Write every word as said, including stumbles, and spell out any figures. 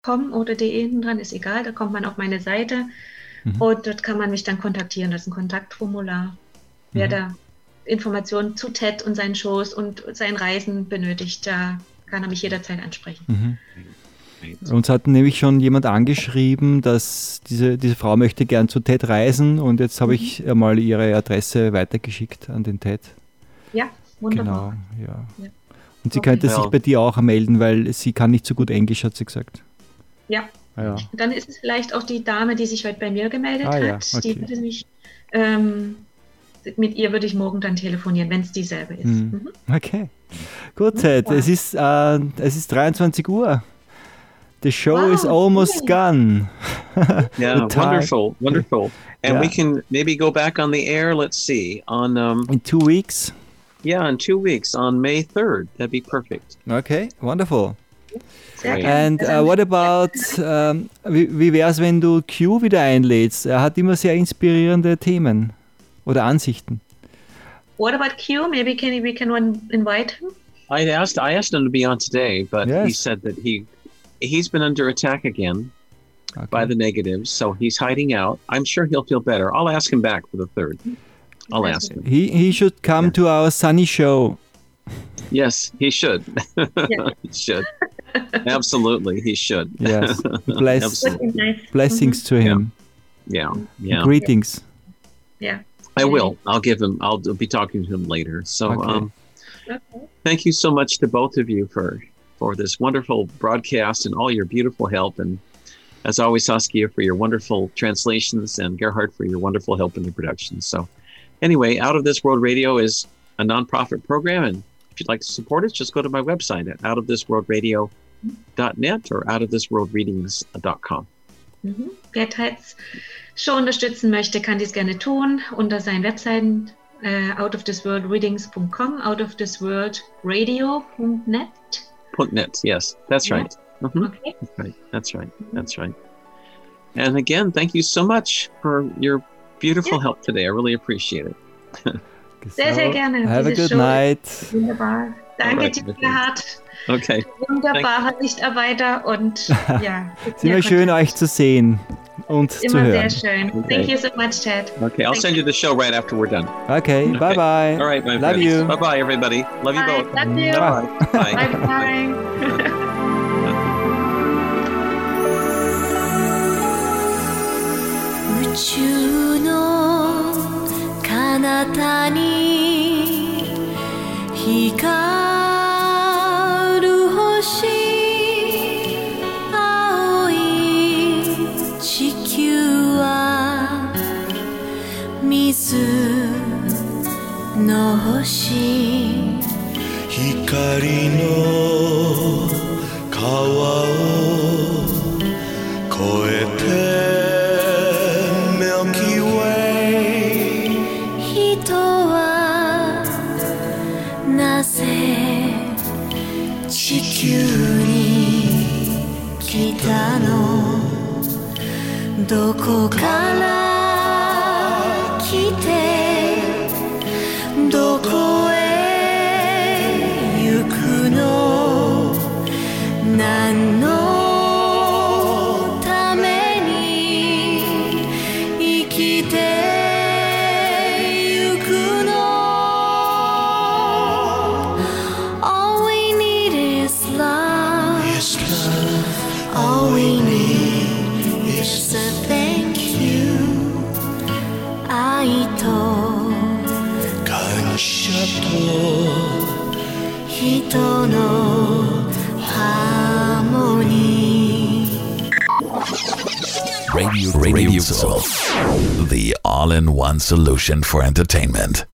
com oder de hinten dran, ist egal, da kommt man auf meine Seite mhm. und dort kann man mich dann kontaktieren. Das ist ein Kontaktformular. Mhm. Wer da Informationen zu Ted und seinen Shows und seinen Reisen benötigt, da kann er mich jederzeit ansprechen. Mhm. Uns hat nämlich schon jemand angeschrieben, dass diese, diese Frau möchte gern zu Ted reisen und jetzt habe mhm. ich mal ihre Adresse weitergeschickt an den Ted. Ja, wunderbar. Genau, ja. ja. Und sie okay. könnte sich bei dir auch melden, weil sie kann nicht so gut Englisch, hat sie gesagt. Ja. ja. Dann ist es vielleicht auch die Dame, die sich heute bei mir gemeldet ah, hat. Ja. Okay. Die würde mich, ähm, mit ihr würde ich morgen dann telefonieren, wenn es dieselbe ist. Mhm. Mhm. Okay. Gut, Ted, ja. es, ist, äh, es ist dreiundzwanzig Uhr. The show wow, is almost okay. gone. Yeah, wonderful, wonderful. And yeah. we can maybe go back on the air, let's see, on... Um, in two weeks? Yeah, in two weeks, on May third. That'd be perfect. Okay, wonderful. Great. And uh, what about, um, wie, wie wäre es, wenn du Q wieder einlädst? Er hat immer sehr inspirierende Themen oder Ansichten. What about Q? Maybe can we can one invite him? I asked, I asked him to be on today, but yes. he said that he... He's been under attack again okay. by the negatives, so he's hiding out. I'm sure he'll feel better. I'll ask him back for the third. I'll ask him. He he should come yeah. to our sunny show. Yes, he should. Yeah. He should. Absolutely, he should. Yes. Bless, blessings mm-hmm. to him. Yeah, yeah. Greetings. Yeah. I will. I'll give him. I'll be talking to him later. So, okay. um, okay. thank you so much to both of you for. for this wonderful broadcast and all your beautiful help. And as always, Saskia, for your wonderful translations, and Gerhard for your wonderful help in the production. So anyway, Out of This World Radio is a nonprofit program. And if you'd like to support it, just go to my website at out of this world radio dot net or out of this world readings dot com. Mhm. Wer Teds Show unterstützen möchte, kann dies gerne tun unter seinen Webseiten äh, out of this world readings dot com, out of this world radio dot net. .net, yes, that's yeah. right. Mm-hmm. Okay. That's right. That's right. That's right. And again, thank you so much for your beautiful yeah. help today. I really appreciate it. Sehr, sehr gerne. Have Diese a good Show night. Wunderbar. Danke right, dir, Gerhard. Okay. Wunderbarer Lichtarbeiter und ja. Es ist immer schön, euch zu sehen und immer zu hören. Immer sehr schön. Okay. Thank you so much, Ted. Okay, I'll Thank send you the show right after we're done. Okay, okay. bye bye. All right, my Love friends. you. Bye bye, everybody. Love you bye. both. Love you. Bye bye. Bye bye. 宇宙の彼方に光る星青い地球は水の星光の川を越えて人はなぜ地球に来たのどこから来てどこへ行くの何のために生きて人のハーモニー Radio Radio Soul, the all-in-one solution for entertainment.